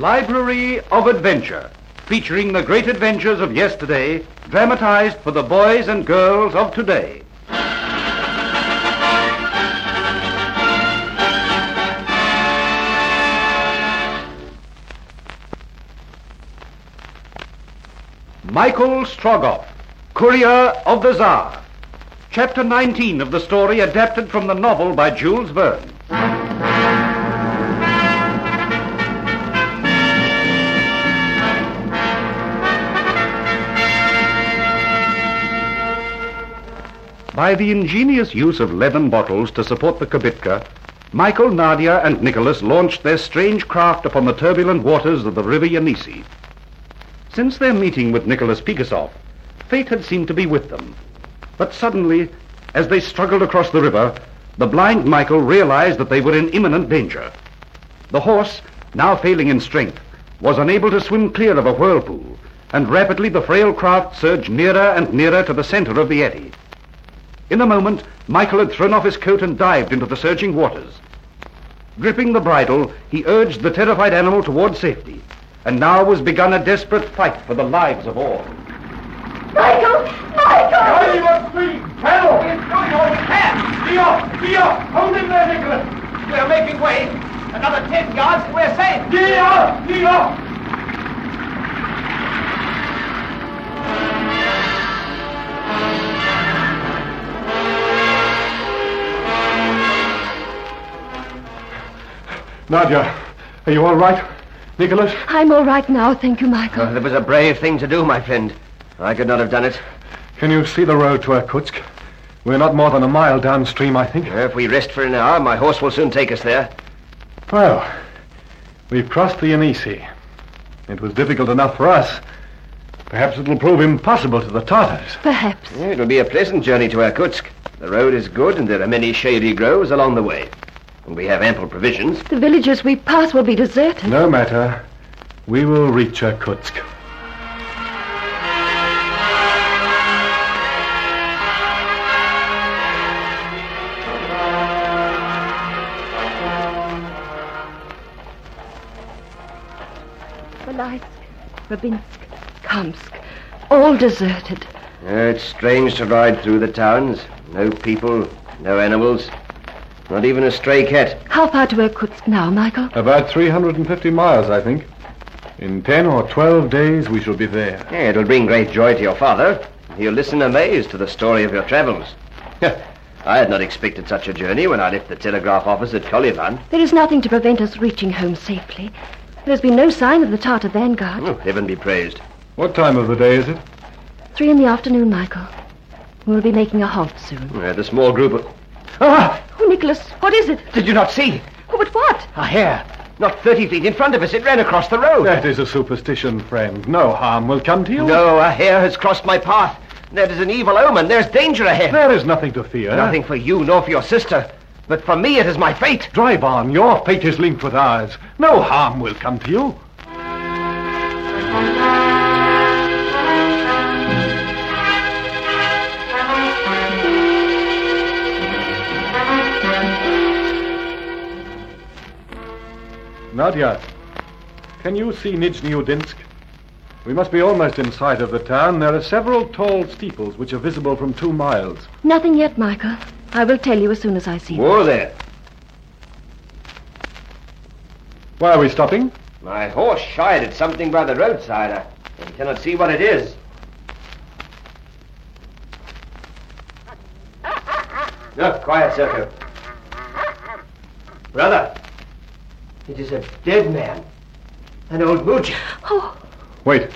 Library of Adventure, featuring the great adventures of yesterday, dramatized for the boys and girls of today. Michael Strogoff, Courier of the Tsar. Chapter 19 of the story adapted from the novel by Jules Verne. By the ingenious use of leathern bottles to support the kibitka, Michael, Nadia, and Nicholas launched their strange craft upon the turbulent waters of the river Yenisei. Since their meeting with Nicholas Pigasov, fate had seemed to be with them. But suddenly, as they struggled across the river, the blind Michael realized that they were in imminent danger. The horse, now failing in strength, was unable to swim clear of a whirlpool, and rapidly the frail craft surged nearer and nearer to the center of the eddy. In a moment, Michael had thrown off his coat and dived into the surging waters. Gripping the bridle, he urged the terrified animal toward safety, and now was begun a desperate fight for the lives of all. Michael! Michael! Johnny must flee! Help! He's going all he can! Be off! Be off! Hold him there, Nicholas! We're making way. Another 10 yards and we're safe. Be off! Be off! Nadia, are you all right? Nicholas? I'm all right now, thank you, Michael. It was a brave thing to do, my friend. I could not have done it. Can you see the road to Irkutsk? We're not more than a mile downstream, I think. If we rest for an hour, my horse will soon take us there. Well, we've crossed the Yenisei. It was difficult enough for us. Perhaps it'll prove impossible to the Tartars. Perhaps. It will be a pleasant journey to Irkutsk. The road is good and there are many shady groves along the way. And we have ample provisions. The villages we pass will be deserted. No matter. We will reach Irkutsk. Belaysk, Babinsk, Kamsk, all deserted. It's strange to ride through the towns. No people, no animals. Not even a stray cat. How far to Irkutsk now, Michael? About 350 miles, I think. In 10 or 12 days, we shall be there. It will bring great joy to your father. He'll listen amazed to the story of your travels. I had not expected such a journey when I left the telegraph office at Kolyvan. There is nothing to prevent us reaching home safely. There has been no sign of the Tartar vanguard. Oh, heaven be praised. What time of the day is it? 3 in the afternoon, Michael. We'll be making a halt soon. The small group of... Ah! Oh, Nicholas, what is it? Did you not see? Oh, but what? A hare. Not 30 feet in front of us. It ran across the road. That is a superstition, friend. No harm will come to you. No, a hare has crossed my path. That is an evil omen. There's danger ahead. There is nothing to fear. Nothing for you nor for your sister. But for me, it is my fate. Drive on. Your fate is linked with ours. No harm will come to you. Nadia, can you see Nizhny Udinsk? We must be almost in sight of the town. There are several tall steeples which are visible from 2 miles. Nothing yet, Michael. I will tell you as soon as I see them. Whoa there. Why are we stopping? My horse shied at something by the roadside. I cannot see what it is. No, quiet, Serko. Brother, it is a dead man. An old moujik. Oh, Wait.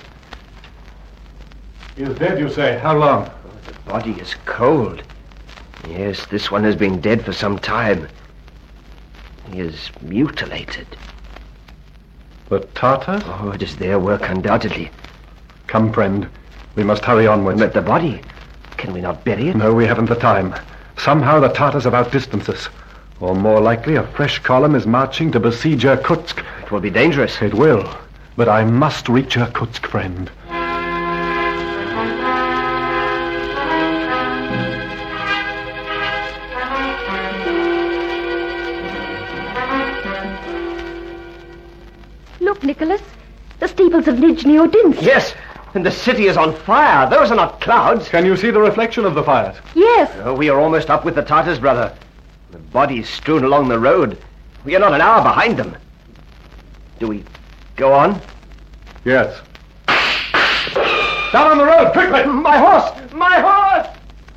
He is dead, you say. How long? The body is cold. Yes, this one has been dead for some time. He is mutilated. The Tartars? Oh, it is their work, undoubtedly. Come, friend. We must hurry onwards. But the body, can we not bury it? No, we haven't the time. Somehow the Tartars have outdistanced us. Or more likely, a fresh column is marching to besiege Irkutsk. It will be dangerous. It will. But I must reach Irkutsk, friend. Nicholas. The steeples of Nijni Odinsk. Yes, and the city is on fire. Those are not clouds. Can you see the reflection of the fires? Yes. Oh, we are almost up with the Tartars, brother. The bodies strewn along the road. We are not an hour behind them. Do we go on? Yes. Down on the road, quickly! My horse! My horse!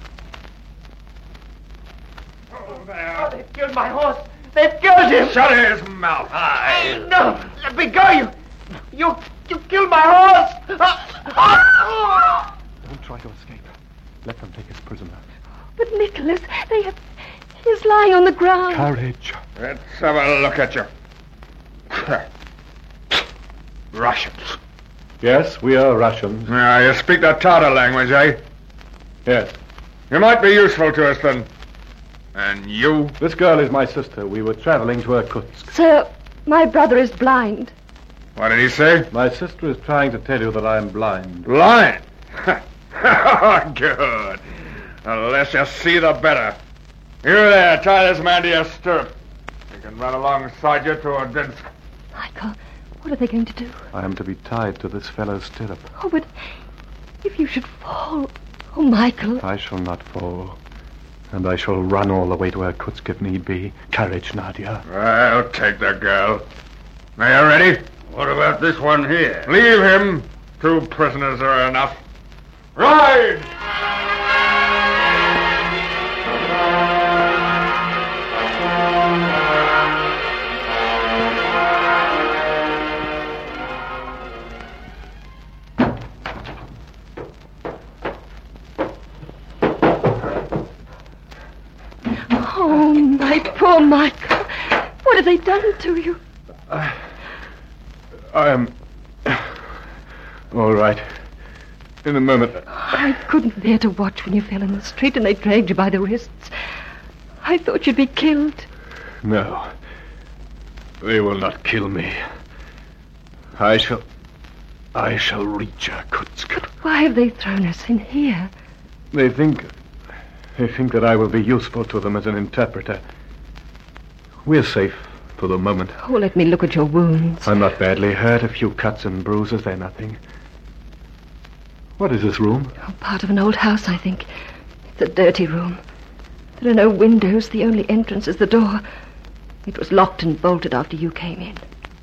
Oh, they've killed my horse! They've killed him! Shut his mouth. No! Let me go! You killed my horse! Don't try to escape. Let them take us prisoner. But Nicholas, he's lying on the ground. Courage. Let's have a look at you. Russians. Yes, we are Russians. Now, you speak the Tartar language, eh? Yes. You might be useful to us, then. And you? This girl is my sister. We were traveling to Irkutsk. Sir, my brother is blind. What did he say? My sister is trying to tell you that I'm blind. Blind. Good. The less you see, the better. You there, tie this man to your stirrup. He can run alongside you to Odinsk. Michael, what are they going to do? I am to be tied to this fellow's stirrup. Oh, but if you should fall... Oh, Michael. I shall not fall. And I shall run all the way to Irkutsk if need be. Courage, Nadia. I'll take the girl. Are you ready? What about this one here? Leave him. 2 prisoners are enough. Ride! Oh, my poor Michael. What have they done to you? I am... all right. In a moment. I couldn't bear to watch when you fell in the street and they dragged you by the wrists. I thought you'd be killed. No. They will not kill me. I shall reach Irkutsk. But why have they thrown us in here? They think that I will be useful to them as an interpreter. We're safe for the moment. Oh, let me look at your wounds. I'm not badly hurt. A few cuts and bruises, they're nothing. What is this room? Oh, part of an old house, I think. It's a dirty room. There are no windows. The only entrance is the door. It was locked and bolted after you came in.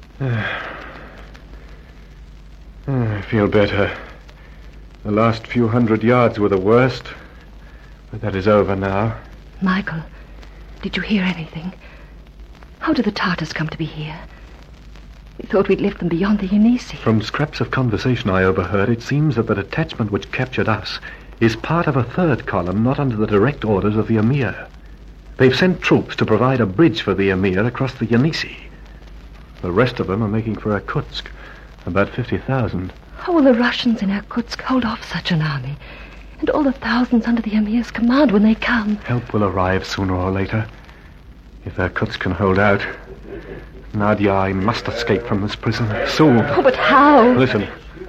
I feel better. The last few 100 yards were the worst. But that is over now. Michael, did you hear anything? How did the Tartars come to be here? We thought we'd left them beyond the Yenisei. From scraps of conversation I overheard, it seems that the detachment which captured us is part of a third column not under the direct orders of the Emir. They've sent troops to provide a bridge for the Emir across the Yenisei. The rest of them are making for Irkutsk, about 50,000. How will the Russians in Irkutsk hold off such an army? And all the thousands under the Emir's command when they come? Help will arrive sooner or later. If Irkutsk can hold out. Nadia, I must escape from this prison soon. Oh, but how? Listen.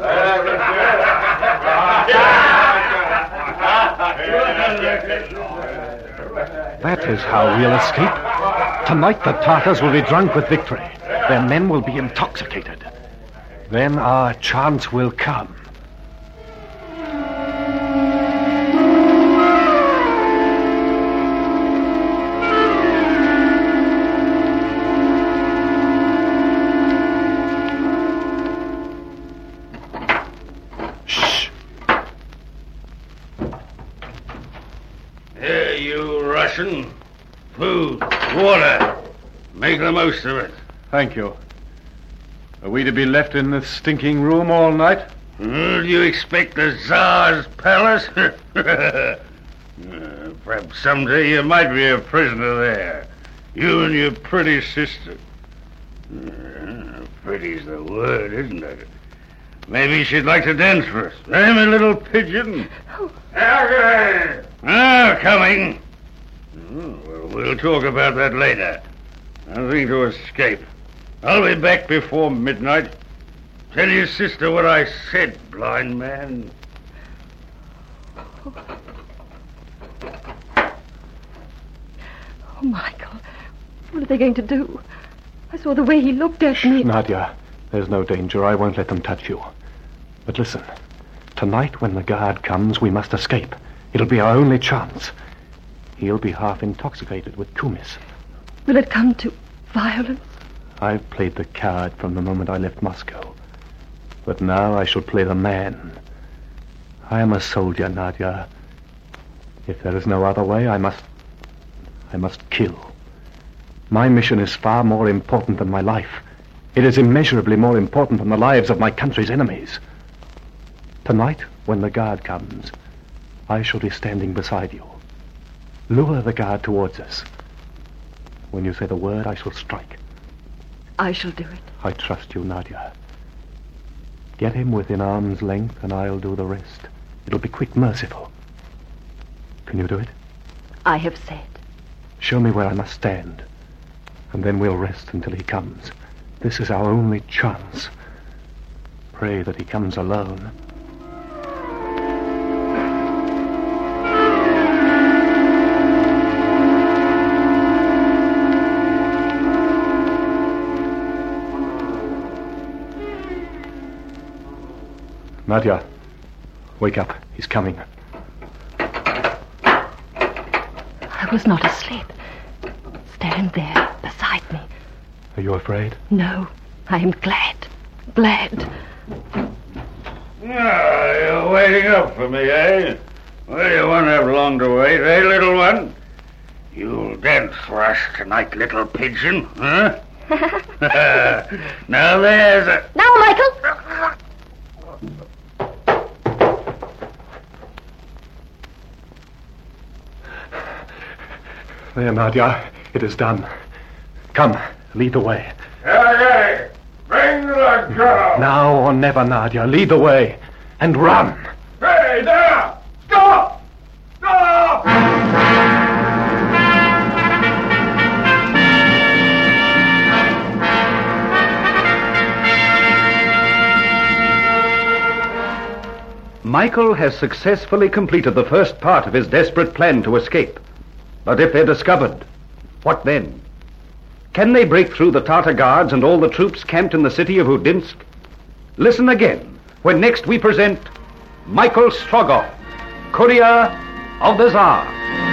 That is how we'll escape. Tonight the Tartars will be drunk with victory. Their men will be intoxicated. Then our chance will come. Here, you Russian. Food, water. Make the most of it. Thank you. Are we to be left in this stinking room all night? Do you expect the Tsar's palace? Perhaps someday you might be a prisoner there. You and your pretty sister. Pretty's the word, isn't it? Maybe she'd like to dance for us. Eh, my little pigeon? Coming. Well, we'll talk about that later. Nothing to escape. I'll be back before midnight. Tell your sister what I said, blind man. Oh, Michael, what are they going to do? I saw the way he looked at me. Nadia, There's no danger. I won't let them touch you. But listen, tonight when the guard comes, we must escape. It'll be our only chance. He'll be half intoxicated with kumis. Will it come to violence? I've played the card from the moment I left Moscow. But now I shall play the man. I am a soldier, Nadia. If there is no other way, I must kill. My mission is far more important than my life. It is immeasurably more important than the lives of my country's enemies. Tonight, when the guard comes, I shall be standing beside you. Lure the guard towards us. When you say the word, I shall strike. I shall do it. I trust you, Nadia. Get him within arm's length, and I'll do the rest. It'll be quick, merciful. Can you do it? I have said. Show me where I must stand, and then we'll rest until he comes. This is our only chance. Pray that he comes alone. Nadia, wake up. He's coming. I was not asleep. Stand there beside me. Are you afraid? No, I am glad. Glad. You're waiting up for me, eh? Well, you won't have long to wait, eh, little one? You'll dance for us tonight, little pigeon, huh? Now there's a... Now, Michael! There, Nadia. It is done. Come, lead the way. Hey, bring the gun! Now or never, Nadia. Lead the way. And run! Hey, there! Stop! Stop! Michael has successfully completed the first part of his desperate plan to escape. But if they're discovered, what then? Can they break through the Tatar guards and all the troops camped in the city of Udinsk? Listen again when next we present Michael Strogoff, Courier of the Tsar.